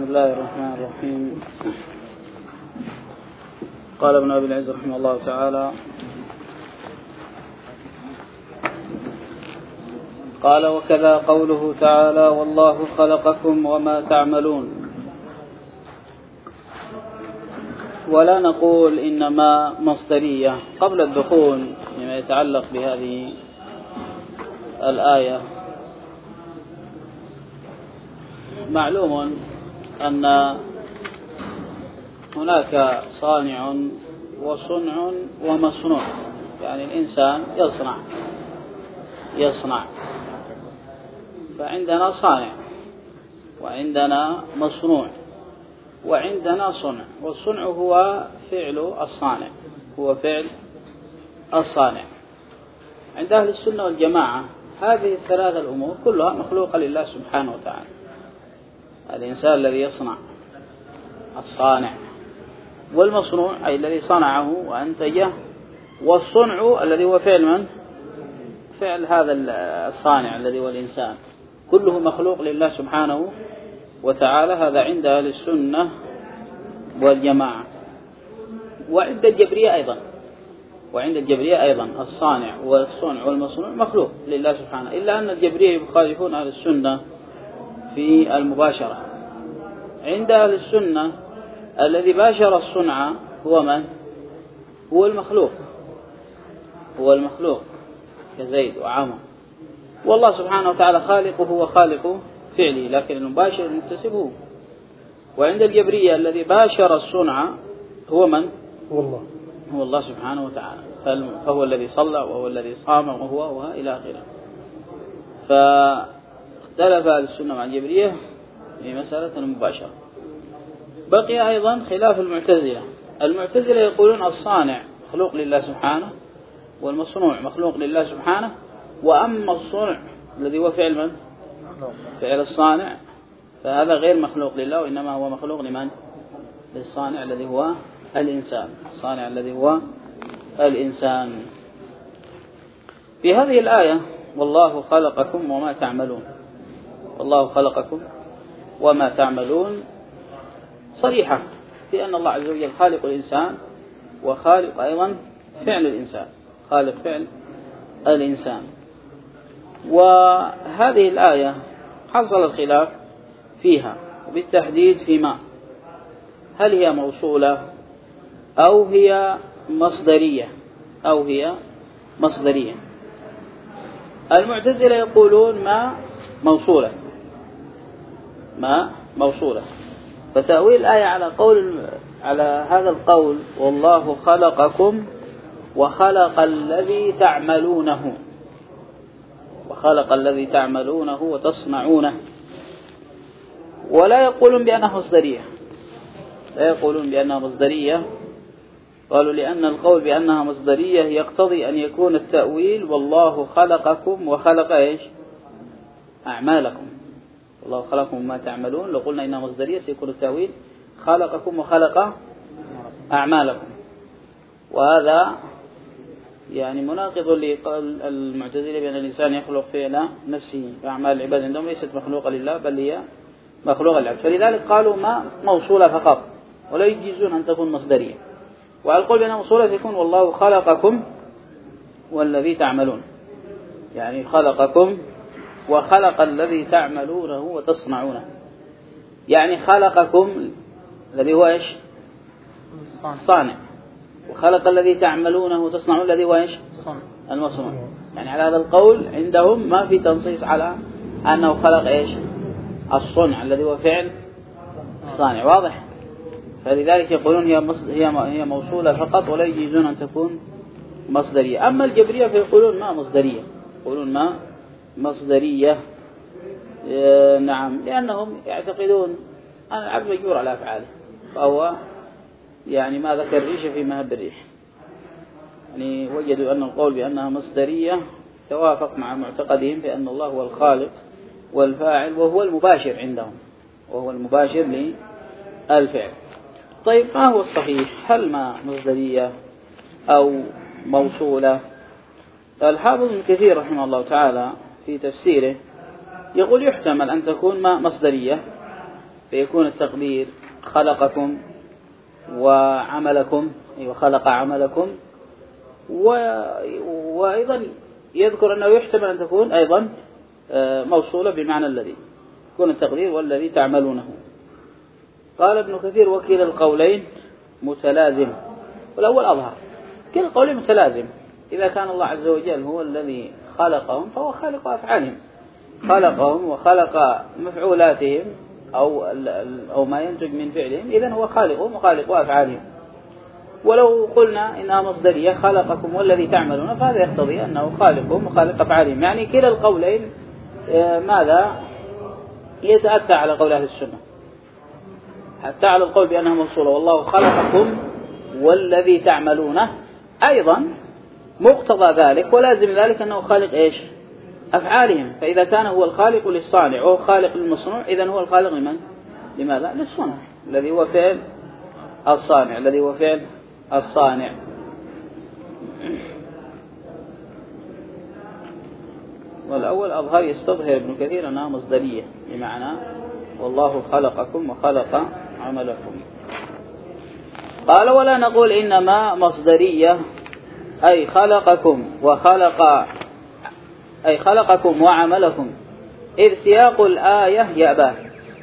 بسم الله الرحمن الرحيم. قال ابن أبي العز رحمه الله تعالى: قال: وكذا قوله تعالى: والله خلقكم وما تعملون. ولا نقول إنما مصدرية قبل الدخول فيما يتعلق بهذه الآية. معلوم أن هناك صانع وصنع ومصنوع، يعني الإنسان يصنع، فعندنا صانع وعندنا مصنوع وعندنا صنع، والصنع هو فعل الصانع. عند أهل السنة والجماعة هذه الثلاثة الأمور كلها مخلوقة لله سبحانه وتعالى. الإنسان الذي يصنع، الصانع، والمصنوع أي الذي صنعه وأنتجه، والصنع الذي هو فعل من؟ فعل هذا الصانع الذي هو الإنسان، كله مخلوق لله سبحانه وتعالى. هذا عند أهل السنة والجماعة. وعند الجبرية أيضا الصانع والصنع والمصنوع مخلوق لله سبحانه، إلا أن الجبرية يخالفون أهل السنة في المباشرة. عند أهل السنة الذي باشر الصنع هو من؟ هو المخلوق كزيد وعمر، والله سبحانه وتعالى خالقه هو خالق فعله، لكن المباشر المكتسب هو. وعند الجبرية الذي باشر الصنع هو من؟ هو الله سبحانه وتعالى، فهو الذي صلى وهو الذي صام وهو إلى آخره. فاختلف أهل السنة مع الجبرية في مسألة المباشرة. بقي أيضا خلاف المعتزلة يقولون الصانع مخلوق لله سبحانه، والمصنوع مخلوق لله سبحانه، وأما الصنع الذي هو فعل من؟ فعل الصانع، فهذا غير مخلوق لله، وإنما هو مخلوق لمن؟ للصانع الذي هو الإنسان. في هذه الآية والله خلقكم وما تعملون صريحة في أن الله عز وجل خالق الإنسان وخالق أيضا فعل الإنسان. وهذه الآية حصل الخلاف فيها، وبالتحديد فيما هل هي موصولة أو هي مصدرية. المعتزلة يقولون ما موصولة. فتأويل الآية على هذا القول: والله خلقكم وخلق الذي تعملونه وتصنعونه. ولا يقولون بأنها مصدرية، قالوا لأن القول بأنها مصدرية يقتضي أن يكون التأويل والله خلقكم وخلق إيش؟ أعمالكم. والله خلقكم ما تعملون، لو قلنا إنها مصدرية سيكون التأويل خلقكم وخلق أعمالكم، وهذا يعني مناقض لقول المعتزلة بأن الإنسان يخلق فعل نفسه، فأعمال العباد عندهم ليست مخلوقة لله بل هي مخلوقة للعبد، فلذلك قالوا ما موصولة فقط، ولا يجيزون أن تكون مصدرية. وعلى القول بأنها موصولة سيكون والله خلقكم والذي تعملون، يعني خلقكم وخلق الذي تعملونه وتصنعونه، يعني خلقكم الذي هو إيش؟ الصانع، وخلق الذي تعملونه وتصنعون الذي هو إيش؟ المصنوع. يعني على هذا القول عندهم ما في تنصيص على أنه خلق إيش؟ الصنع الذي هو فعل الصانع، واضح؟ فلذلك يقولون هي موصولة فقط، ولا يجيزون أن تكون مصدرية. أما الجبرية فيقولون ما مصدرية. نعم، لأنهم يعتقدون أن العبد مجبور على أفعاله، فهو يعني ما ذكر ريشة في مهب الريح، يعني وجدوا أن القول بأنها مصدرية توافق مع معتقدهم بأن الله هو الخالق والفاعل وهو المباشر عندهم، وهو المباشر للفعل. طيب، ما هو الصحيح؟ هل ما مصدرية أو موصولة؟ الحافظ ابن كثير رحمه الله تعالى في تفسيره يقول يحتمل أن تكون ما مصدرية، فيكون التقدير خلقكم وعملكم، وخلق عملكم. وأيضا يذكر أنه يحتمل أن تكون أيضا موصولة بمعنى الذي، يكون التقدير والذي تعملونه. قال ابن كثير: وكلا القولين متلازم. والأول أظهر، كلا القولين متلازم. إذا كان الله عز وجل هو الذي خلقهم فهو خالق أفعالهم، خلقهم وخلق مفعولاتهم أو ما ينتج من فعلهم، إذن هو خالقهم وخالق أفعالهم. ولو قلنا إنها مصدرية خلقكم والذي تعملون، فهذا يقتضي أنه خالقهم وخالق أفعالهم. يعني كلا القولين ماذا يتأتى على قول أهل السنة، حتى على القول بأنها موصولة والله خلقكم والذي تعملونه، أيضا مقتضى ذلك ولازم ذلك أنه خالق إيش؟ أفعالهم. فإذا كان هو الخالق للصانع وهو خالق للمصنوع، إذن هو الخالق لمن؟ لماذا؟ للصنع الذي هو فعل الصانع، الذي هو فعل الصانع. والأول أظهر يستظهر ابن كثير أنها مصدرية، بمعنى والله خلقكم وخلق عملكم. قال: ولا نقول إنما مصدرية أي خلقكم وعملكم، إذ سياق الآية يأبى.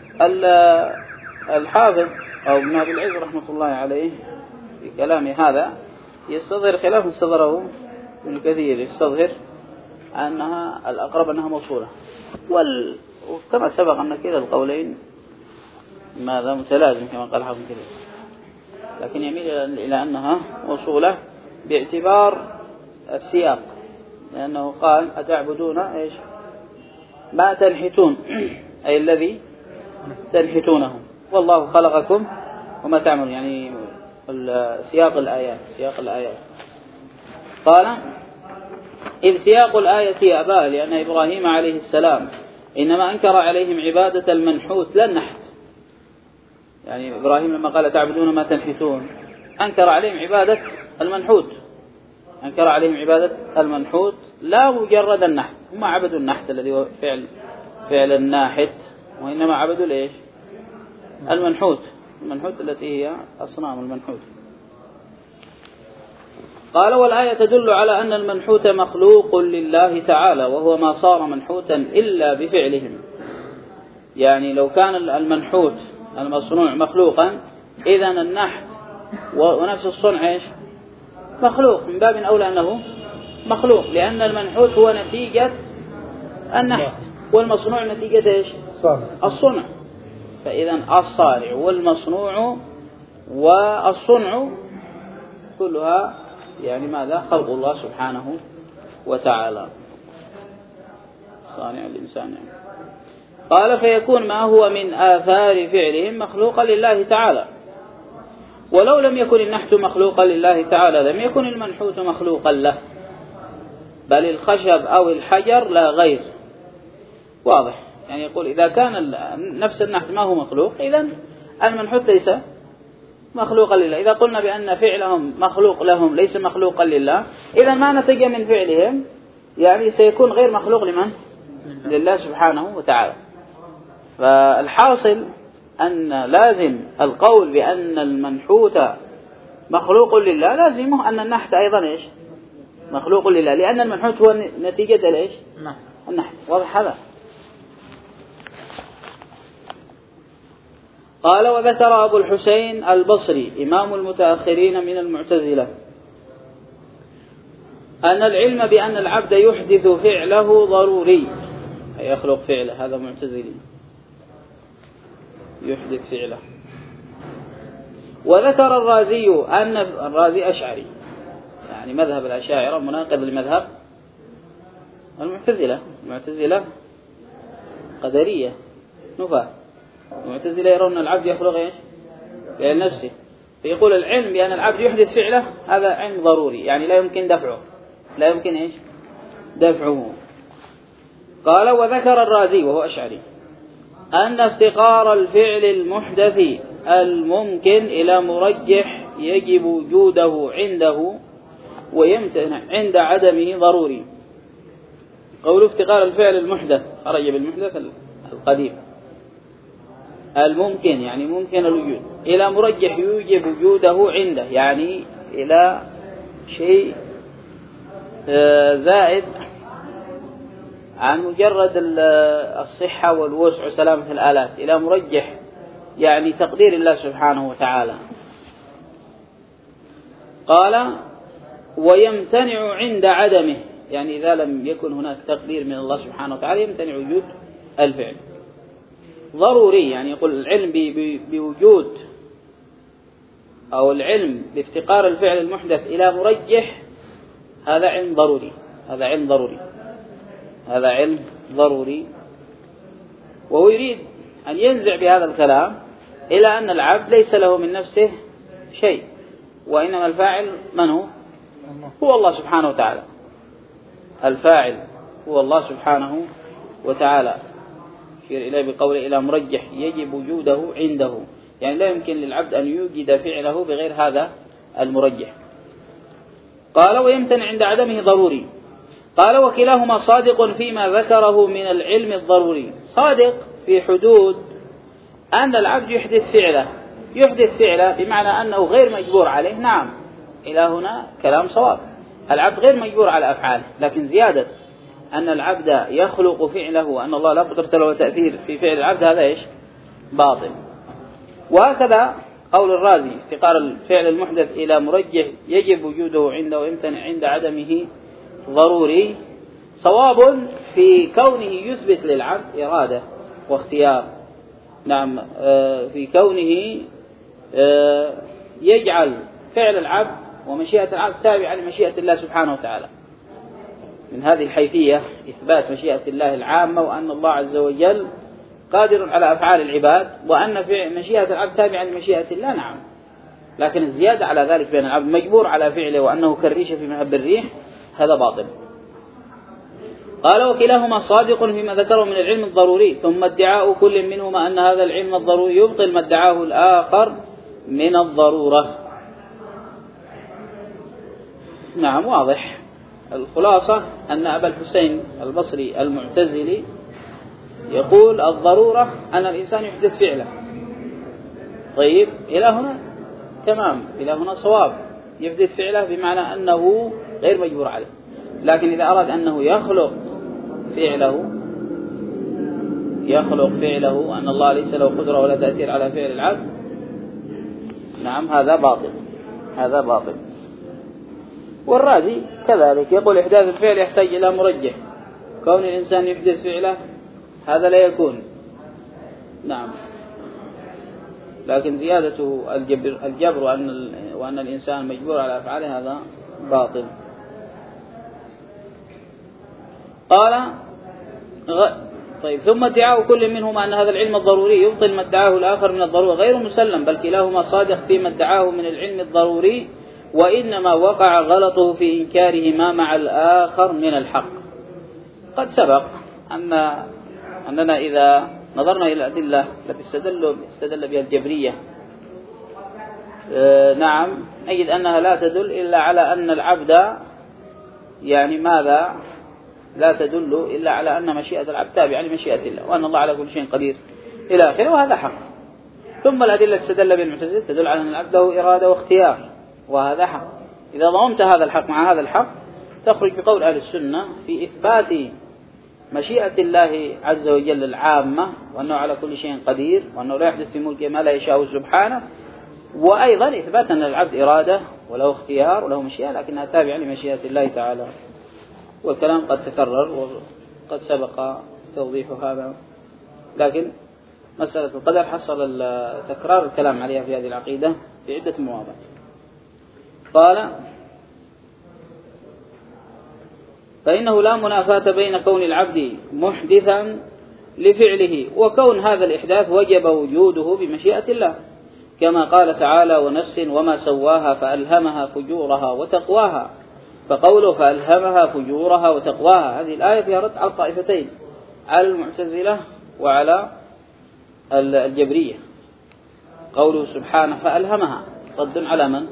الحافظ أو ابن أبي العز رحمة الله عليه في كلامه هذا يستظهر خلاف استظهره ابن كثير، يستظهر أنها الأقرب أنها موصولة، وكما سبق أن كلا القولين ماذا متلازم كما قال حافظ كثير، لكن يميل إلى أنها موصولة باعتبار السياق، لأنه قال: أتعبدون إيش؟ ما تنحتون، أي الذي تنحتونه، والله خلقكم وما تعملون، يعني سياق الآيات. قال: إذ سياق الآية يأبى، لأن إبراهيم عليه السلام إنما أنكر عليهم عبادة المنحوت لا النحت. يعني إبراهيم لما قال تعبدون ما تنحتون أنكر عليهم عبادة المنحوت، لا مجرد النحت. هم عبدوا النحت الذي هو فعل الناحت، وإنما عبدوا ليش؟ المنحوت التي هي أصنام المنحوت. قال: والآية تدل على أن المنحوت مخلوق لله تعالى، وهو ما صار منحوتا إلا بفعلهم. يعني لو كان المنحوت المصنوع مخلوقا، إذن النحت ونفس الصنع إيش؟ مخلوق، من باب أولى أنه مخلوق، لأن المنحوت هو نتيجة النحت والمصنوع نتيجة إيش؟ الصنع. فإذن الصانع والمصنوع والصنع كلها يعني ماذا؟ خلق الله سبحانه وتعالى، صانع الإنسان يعني. قال: فيكون ما هو من آثار فعلهم مخلوقا لله تعالى، ولو لم يكن النحت مخلوقا لله تعالى لم يكن المنحوت مخلوقا له، بل الخشب أو الحجر لا غير. واضح؟ يعني يقول إذا كان نفس النحت ما هو مخلوق، إذن المنحوت ليس مخلوقا لله. إذا قلنا بأن فعلهم مخلوق لهم ليس مخلوقا لله، إذا ما نتج من فعلهم يعني سيكون غير مخلوق لمن؟ لله سبحانه وتعالى. فالحاصل أن لازم القول بأن المنحوت مخلوق لله لازمه أن النحت أيضا إيش؟ مخلوق لله، لأن المنحوت هو نتيجة الإيش؟ النحت. واضح هذا؟ قال: وذكر أبو الحسين البصري إمام المتأخرين من المعتزلة أن العلم بأن العبد يحدث فعله ضروري، أي يخلق فعله، هذا معتزلي يحدث فعله. وذكر الرازي أن الرازي أشعري، يعني مذهب الأشاعرة مناقض لمذهب المعتزلة قدرية نفاة. المعتزلة يرون العبد يخلق إيش؟ فعل نفسه، فيقول العلم بأن العبد يحدث فعله هذا علم ضروري، يعني لا يمكن دفعه، لا يمكن إيش؟ دفعه. قال: وذكر الرازي وهو أشعري أن افتقار الفعل المحدث الممكن إلى مرجح يجب وجوده عنده ويمتنع عند عدمه ضروري. قول افتقار الفعل المحدث خرج بالمحدث القديم، الممكن يعني ممكن الوجود إلى مرجح يوجب وجوده عنده، يعني إلى شيء زائد عن مجرد الصحة والوسع وسلامة الآلات، إلى مرجح يعني تقدير الله سبحانه وتعالى. قال ويمتنع عند عدمه، يعني إذا لم يكن هناك تقدير من الله سبحانه وتعالى يمتنع وجود الفعل. ضروري يعني يقول العلم بوجود أو العلم بافتقار الفعل المحدث إلى مرجح، هذا علم ضروري، هذا علم ضروري، هذا علم ضروري. وهو يريد أن ينزع بهذا الكلام إلى أن العبد ليس له من نفسه شيء، وإنما الفاعل من هو؟ هو الله سبحانه وتعالى. الفاعل هو الله سبحانه وتعالى. يشير إليه بقوله إلى مرجح يجب وجوده عنده، يعني لا يمكن للعبد أن يوجد فعله بغير هذا المرجح. قال ويمتنع عند عدمه ضروري. قال وكلاهما صادق فيما ذكره من العلم الضروري، صادق في حدود أن العبد يحدث فعله بمعنى أنه غير مجبور عليه. نعم، إلى هنا كلام صواب، العبد غير مجبور على أفعاله، لكن زيادة أن العبد يخلق فعله وأن الله لا قدرة له تأثير في فعل العبد، هذا إيش؟ باطل. وهكذا قول الرازي افتقار الفعل المحدث إلى مرجح يجب وجوده عنده ويمتنع عند عدمه ضروري، صواب في كونه يثبت للعبد إرادة واختيار. نعم، في كونه يجعل فعل العبد ومشيئة العبد تابعة لمشيئة الله سبحانه وتعالى. من هذه الحيثية إثبات مشيئة الله العامة، وأن الله عز وجل قادر على أفعال العباد، وأن مشيئة العبد تابعة لمشيئة الله. نعم، لكن الزيادة على ذلك بين العبد مجبور على فعله وأنه كالريشة في مهب الريح، هذا باطل. قال وكلاهما صادق فيما ذكره من العلم الضروري، ثم ادعاء كل منهما أن هذا العلم الضروري يبطل ما ادعاه الآخر من الضرورة. نعم، واضح. الخلاصة أن أبا الحسين البصري المعتزلي يقول الضرورة أن الإنسان يحدث فعله. طيب، إلى هنا تمام، إلى هنا صواب، يحدث فعله بمعنى أنه غير مجبور عليه. لكن إذا أراد أنه يخلق فعله أن الله ليس له قدرة ولا تأثير على فعل العبد، نعم، هذا باطل. والرازي كذلك يقول إحداث الفعل يحتاج إلى مرجح، كون الإنسان يحدث فعله هذا لا يكون. نعم، لكن زيادته الجبر وأن الإنسان مجبور على أفعاله هذا باطل. قال طيب ثم ادعاء كل منهما أن هذا العلم الضروري يبطل ما ادعاه الآخر من الضرورة غير مسلم، بل كلاهما صادق فيما ادعاه من العلم الضروري، وإنما وقع غلطه في إنكارهما مع الآخر من الحق. قد سبق أننا إذا نظرنا إلى الأدلة التي استدل بها الجبرية، نعم، نجد أنها لا تدل إلا على أن العبد يعني ماذا؟ لا تدل إلا على أن مشيئة العبد تابعة لمشيئة الله، وأن الله على كل شيء قدير إلى آخره، وهذا حق. ثم الأدلة استدل بها المعتزلة تدل على أن العبد له إرادة واختيار، وهذا حق. إذا ضممت هذا الحق مع هذا الحق تخرج بقول أهل السنة في إثبات مشيئة الله عز وجل العامة، وأنه على كل شيء قدير، وأنه لا يحدث في ملكه ما لا يشاء سبحانه، وأيضا إثبات أن العبد إرادة وله اختيار وله مشيئة لكنها تابعة لمشيئة الله تعالى. والكلام قد تكرر وقد سبق توضيح هذا، لكن مسألة القدر حصل تكرار الكلام عليها في هذه العقيدة في عدة مواضع. قال فإنه لا منافاة بين كون العبد محدثا لفعله وكون هذا الإحداث وجب وجوده بمشيئة الله، كما قال تعالى ونفس وما سواها فألهمها فجورها وتقواها. فقوله فألهمها فجورها وتقواها، هذه الآية فيها رد على الطائفتين، على المعتزلة وعلى الجبرية. قوله سبحانه فألهمها رد على من؟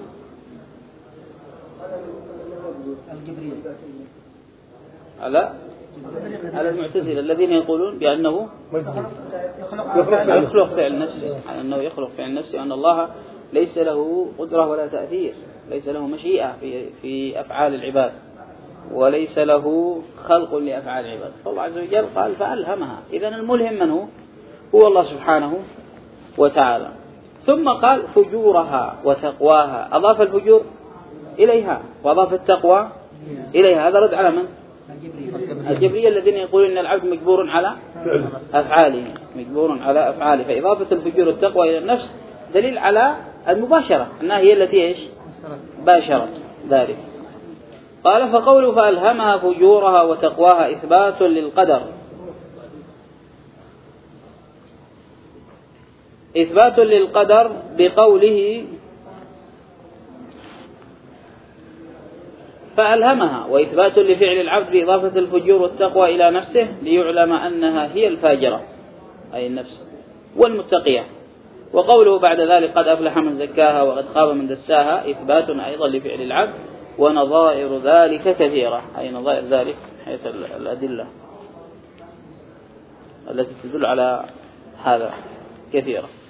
على المعتزلة الذين يقولون بأنه يخلق فعل نفسه، على أنه يخلق فعل نفسه، وأن الله ليس له قدرة ولا تأثير، ليس له مشيئة في أفعال العباد، وليس له خلق لأفعال العباد. فالله عز وجل قال فألهمها. إذن الملهم من هو الله سبحانه وتعالى. ثم قال فجورها وتقواها، أضاف الفجور إليها وأضاف التقوى إليها. هذا رد على من؟ الجبرية الذين يقولون إن العبد مجبور على أفعاله، مجبور على أفعاله. فإضافة الفجور والتقوى إلى النفس دليل على المباشرة، أنها هي التي باشرت ذلك. قال فقوله فألهمها فجورها وتقواها إثبات للقدر، إثبات للقدر بقوله فألهمها، وإثبات لفعل العبد بإضافة الفجور والتقوى إلى نفسه ليعلم أنها هي الفاجرة أي النفس والمتقية. وقوله بعد ذلك قد أفلح من زكاها وقد خاب من دساها إثبات أيضا لفعل العبد، ونظائر ذلك كثيرة، أي نظائر ذلك حيث الأدلة التي تدل على هذا كثيرة.